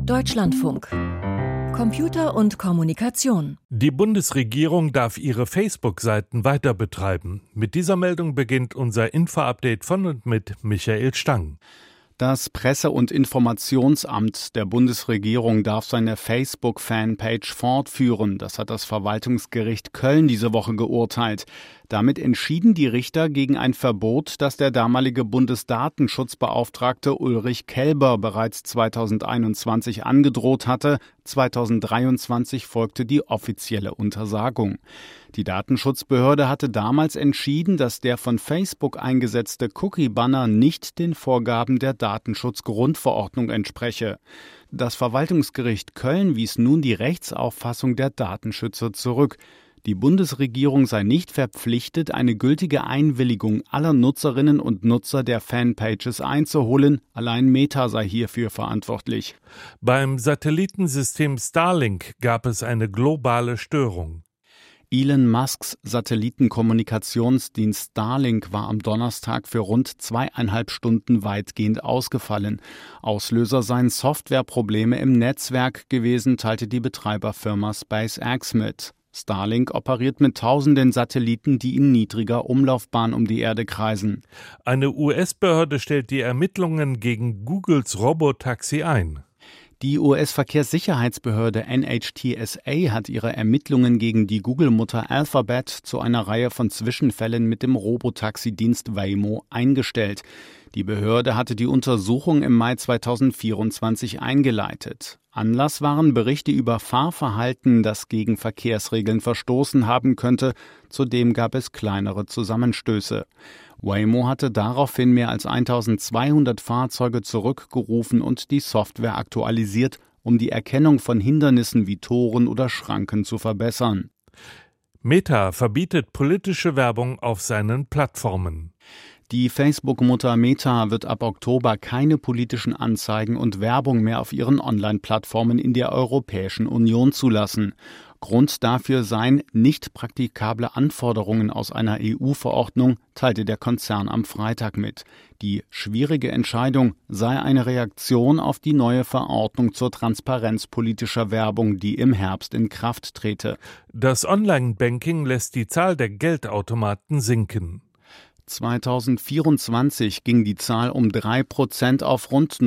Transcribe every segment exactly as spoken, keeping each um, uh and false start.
Deutschlandfunk. Computer und Kommunikation. Die Bundesregierung darf ihre Facebook-Seiten weiter betreiben. Mit dieser Meldung beginnt unser Info-Update von und mit Michael Stang. Das Presse- und Informationsamt der Bundesregierung darf seine Facebook-Fanpage fortführen. Das hat das Verwaltungsgericht Köln diese Woche geurteilt. Damit entschieden die Richter gegen ein Verbot, das der damalige Bundesdatenschutzbeauftragte Ulrich Kelber bereits zweitausendeinundzwanzig angedroht hatte. zweitausenddreiundzwanzig folgte die offizielle Untersagung. Die Datenschutzbehörde hatte damals entschieden, dass der von Facebook eingesetzte Cookie-Banner nicht den Vorgaben der Datenschutzgrundverordnung entspreche. Das Verwaltungsgericht Köln wies nun die Rechtsauffassung der Datenschützer zurück. Die Bundesregierung sei nicht verpflichtet, eine gültige Einwilligung aller Nutzerinnen und Nutzer der Fanpages einzuholen. Allein Meta sei hierfür verantwortlich. Beim Satellitensystem Starlink gab es eine globale Störung. Elon Musks Satellitenkommunikationsdienst Starlink war am Donnerstag für rund zweieinhalb Stunden weitgehend ausgefallen. Auslöser seien Softwareprobleme im Netzwerk gewesen, teilte die Betreiberfirma SpaceX mit. Starlink operiert mit tausenden Satelliten, die in niedriger Umlaufbahn um die Erde kreisen. Eine U S-Behörde stellt die Ermittlungen gegen Googles Robotaxi ein. Die U S-Verkehrssicherheitsbehörde N H T S A hat ihre Ermittlungen gegen die Google-Mutter Alphabet zu einer Reihe von Zwischenfällen mit dem Robotaxi-Dienst Waymo eingestellt. Die Behörde hatte die Untersuchung im Mai zweitausendvierundzwanzig eingeleitet. Anlass waren Berichte über Fahrverhalten, das gegen Verkehrsregeln verstoßen haben könnte. Zudem gab es kleinere Zusammenstöße. Waymo hatte daraufhin mehr als eintausendzweihundert Fahrzeuge zurückgerufen und die Software aktualisiert, um die Erkennung von Hindernissen wie Toren oder Schranken zu verbessern. Meta verbietet politische Werbung auf seinen Plattformen. Die Facebook-Mutter Meta wird ab Oktober keine politischen Anzeigen und Werbung mehr auf ihren Online-Plattformen in der Europäischen Union zulassen. Grund dafür seien nicht praktikable Anforderungen aus einer E U-Verordnung, teilte der Konzern am Freitag mit. Die schwierige Entscheidung sei eine Reaktion auf die neue Verordnung zur Transparenz politischer Werbung, die im Herbst in Kraft trete. Das Online-Banking lässt die Zahl der Geldautomaten sinken. zweitausendvierundzwanzig ging die Zahl um drei Prozent auf rund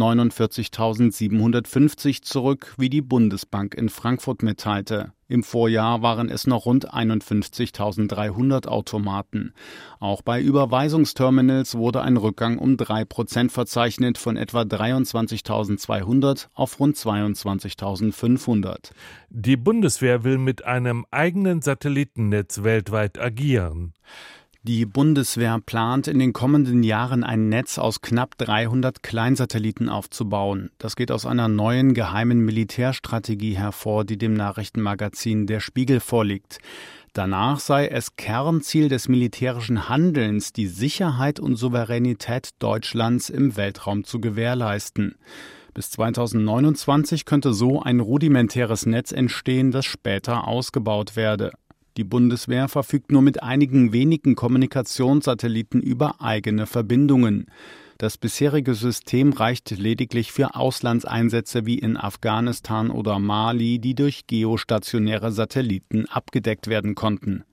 neunundvierzigtausendsiebenhundertfünfzig zurück, wie die Bundesbank in Frankfurt mitteilte. Im Vorjahr waren es noch rund einundfünfzigtausenddreihundert Automaten. Auch bei Überweisungsterminals wurde ein Rückgang um drei Prozent verzeichnet, von etwa dreiundzwanzigtausendzweihundert auf rund zweiundzwanzigtausendfünfhundert. Die Bundeswehr will mit einem eigenen Satellitennetz weltweit agieren. Die Bundeswehr plant, in den kommenden Jahren ein Netz aus knapp dreihundert Kleinsatelliten aufzubauen. Das geht aus einer neuen geheimen Militärstrategie hervor, die dem Nachrichtenmagazin Der Spiegel vorliegt. Danach sei es Kernziel des militärischen Handelns, die Sicherheit und Souveränität Deutschlands im Weltraum zu gewährleisten. Bis zweitausendneunundzwanzig könnte so ein rudimentäres Netz entstehen, das später ausgebaut werde. Die Bundeswehr verfügt nur mit einigen wenigen Kommunikationssatelliten über eigene Verbindungen. Das bisherige System reicht lediglich für Auslandseinsätze wie in Afghanistan oder Mali, die durch geostationäre Satelliten abgedeckt werden konnten.